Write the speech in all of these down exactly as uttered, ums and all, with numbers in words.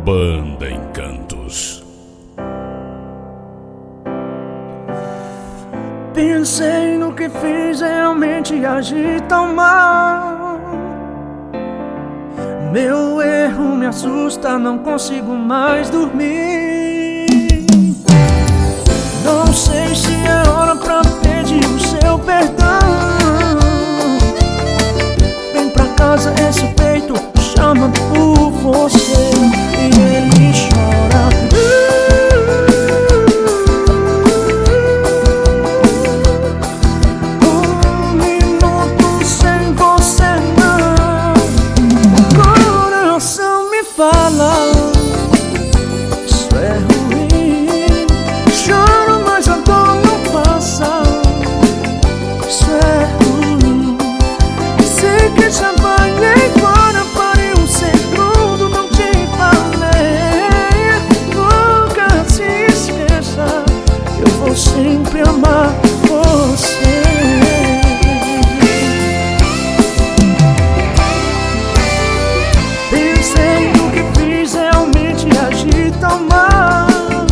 Banda Encantos. Pensei no que fiz, realmente agi tão mal. Meu erro me assusta, não consigo mais dormir. Não sei se é hora pra pedir o seu perdão. Vem pra casa, esse peito chama por você e ele chora. Um minuto sem você não. O coração me fala, isso é ruim. Choro, mas a dor não passa. Isso é ruim. Sei que já vai embora, parei um segundo, não te falei. Nunca se esqueça, eu vou sempre amar você. Pensei no que fiz, realmente agi tão mal.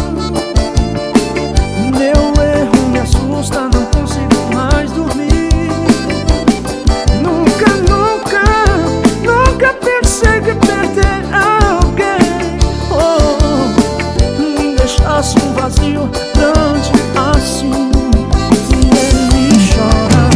Meu erro me assusta, não consigo mais dormir. Nunca, nunca, nunca pensei que perder alguém, oh, me deixasse um vazio grande assim. E ele chora.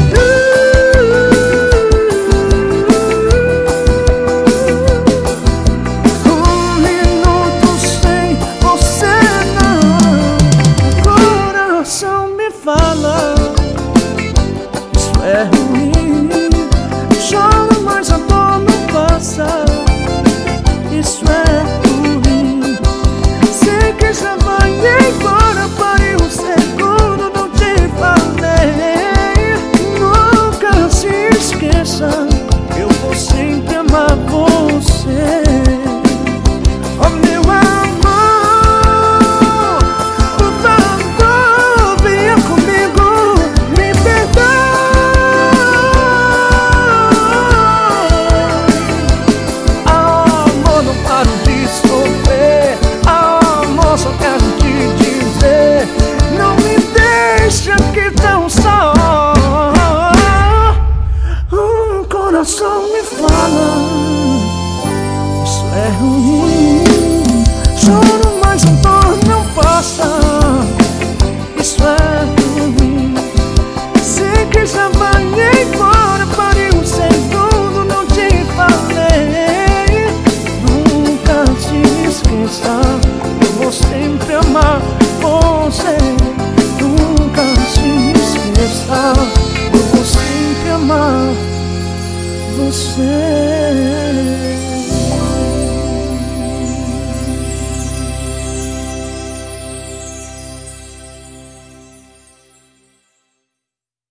Um minuto sem você não. O coração me fala, isso é ruim. Choro, mas a dor não passa. Isso é ruim. Sei que já vai embora, parei um segundo, não te falei. Nunca se esqueça, eu vou sempre amar você. Oh, meu amor, por favor, venha comigo, me perdoe. Amor, não paro de sofrer. Amor, só quero te dizer, não me deixa aqui tão só. O coração me fala, isso é ruim. Choro, mas a dor não passa. Isso é ruim. Sei que já vai embora, parei um segundo, não te falei. Nunca se esqueça, eu vou sempre amar você. Nunca se esqueça, eu vou sempre amar você.